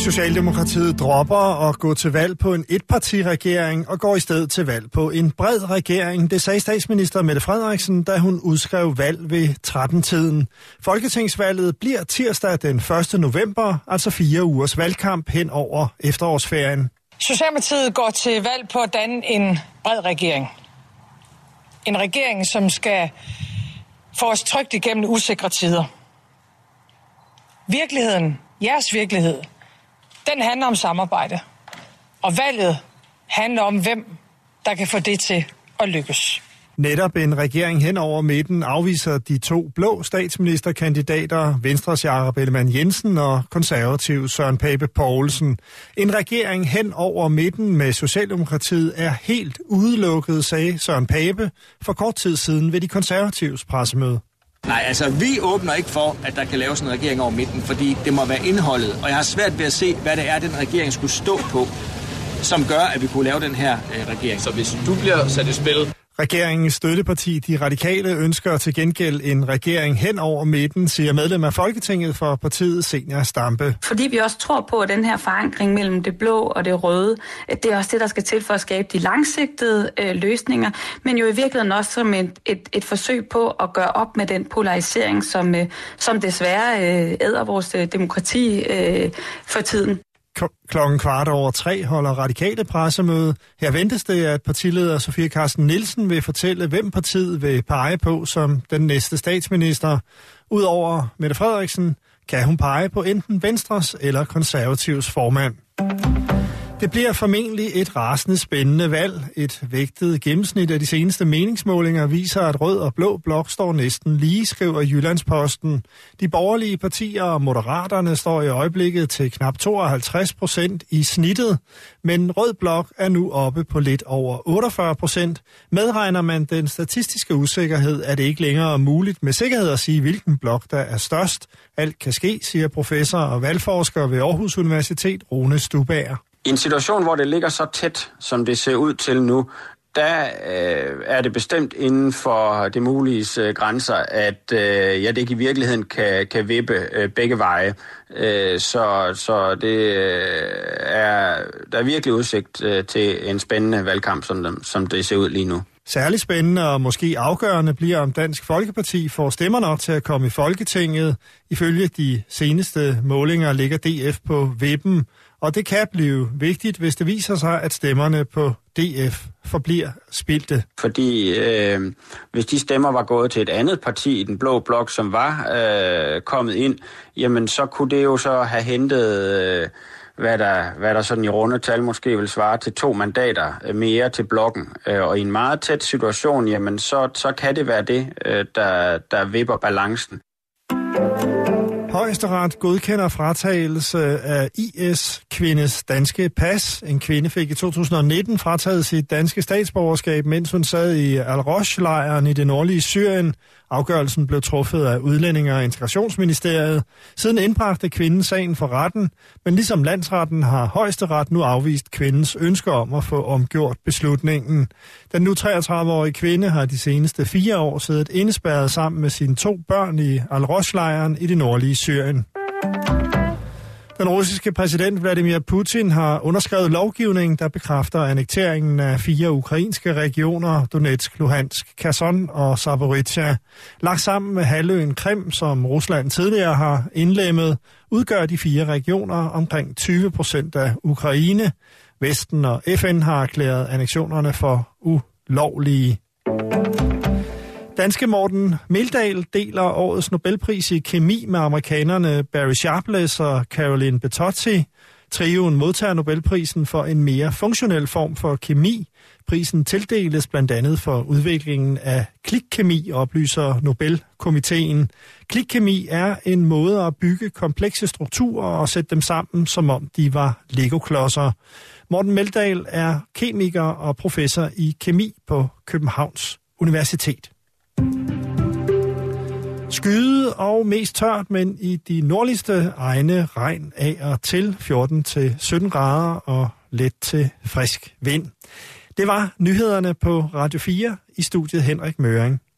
Socialdemokratiet dropper at gå til valg på en etpartiregering og går i stedet til valg på en bred regering. Det sagde statsminister Mette Frederiksen, da hun udskrev valg ved 13-tiden. Folketingsvalget bliver tirsdag den 1. november, altså 4 ugers valgkamp hen over efterårsferien. Socialdemokratiet går til valg på at danne en bred regering. En regering, som skal få os trygt igennem usikre tider. Virkeligheden, jeres virkelighed, den handler om samarbejde. Og valget handler om, hvem der kan få det til at lykkes. Netop en regering hen over midten afviser de to blå statsministerkandidater, Venstres Jakob Ellemann-Jensen og konservativ Søren Pape Poulsen. En regering hen over midten med Socialdemokratiet er helt udelukket, sagde Søren Pape for kort tid siden ved de konservatives pressemøde. Nej, altså vi åbner ikke for, at der kan laves en regering over midten, fordi det må være indholdet. Og jeg har svært ved at se, hvad det er, den regering skulle stå på, som gør, at vi kunne lave den her regering. Så hvis du bliver sat i spil... Regeringens støtteparti, De Radikale, ønsker til gengæld en regering hen over midten, siger medlem af Folketinget for partiet Zenia Stampe. Fordi vi også tror på, at den her forankring mellem det blå og det røde, det er også det, der skal til for at skabe de langsigtede løsninger, men jo i virkeligheden også som et forsøg på at gøre op med den polarisering, som desværre æder vores demokrati for tiden. Klokken 2:15 holder Radikale pressemøde. Her ventes det, at partileder Sofie Carsten Nielsen vil fortælle, hvem partiet vil pege på som den næste statsminister. Udover Mette Frederiksen kan hun pege på enten Venstres eller Konservativs formand. Det bliver formentlig et rasende spændende valg. Et vægtet gennemsnit af de seneste meningsmålinger viser, at rød og blå blok står næsten lige, skriver Jyllandsposten. De borgerlige partier og Moderaterne står i øjeblikket til knap 52% i snittet, men rød blok er nu oppe på lidt over 48%. Medregner man den statistiske usikkerhed, er det ikke længere muligt med sikkerhed at sige, hvilken blok der er størst. Alt kan ske, siger professor og valgforsker ved Aarhus Universitet, Rune Stubager. I en situation, hvor det ligger så tæt, som det ser ud til nu, der er det bestemt inden for det muliges grænser, at det ikke i virkeligheden kan vippe begge veje. Så det der er virkelig udsigt til en spændende valgkamp, som det ser ud lige nu. Særligt spændende og måske afgørende bliver, om Dansk Folkeparti får stemmer nok til at komme i Folketinget. Ifølge de seneste målinger ligger DF på vippen, og det kan blive vigtigt, hvis det viser sig, at stemmerne på DF forbliver spildte. Fordi hvis de stemmer var gået til et andet parti i den blå blok, som var kommet ind, jamen så kunne det jo så have hentet... Hvad der sådan i runde tal måske vil svare til 2 mandater mere til blokken. Og i en meget tæt situation, jamen så kan det være det, der vipper balancen. Højesteret godkender fratagelse af IS-kvindes danske pas. En kvinde fik i 2019 frataget sit danske statsborgerskab, mens hun sad i Al-Roj-lejren i det nordlige Syrien. Afgørelsen blev truffet af Udlændinge- og Integrationsministeriet. Siden indbragte kvinden sagen for retten, men ligesom landsretten har Højesteret nu afvist kvindens ønsker om at få omgjort beslutningen. Den nu 33-årige kvinde har de seneste 4 år siddet indespærret sammen med sine 2 børn i Al-Roj-lejren i det nordlige Syrien. Den russiske præsident Vladimir Putin har underskrevet lovgivning, der bekræfter annekteringen af 4 ukrainske regioner, Donetsk, Luhansk, Kherson og Zaporizhzhia. Lagt sammen med halvøen Krim, som Rusland tidligere har indlemmet, udgør de 4 regioner omkring 20% af Ukraine. Vesten og FN har erklæret annektionerne for ulovlige. Danske Morten Meldal deler årets Nobelpris i kemi med amerikanerne Barry Sharpless og Caroline Bertozzi. Trioen modtager Nobelprisen for en mere funktionel form for kemi. Prisen tildeles blandt andet for udviklingen af klikkemi, oplyser Nobelkomiteen. Klikkemi er en måde at bygge komplekse strukturer og sætte dem sammen, som om de var Lego-klodser. Morten Meldal er kemiker og professor i kemi på Københavns Universitet. Skyde og mest tørt, men i de nordligste egne regn af og til 14-17 grader og let til frisk vind. Det var nyhederne på Radio 4 i studiet Henrik Møring.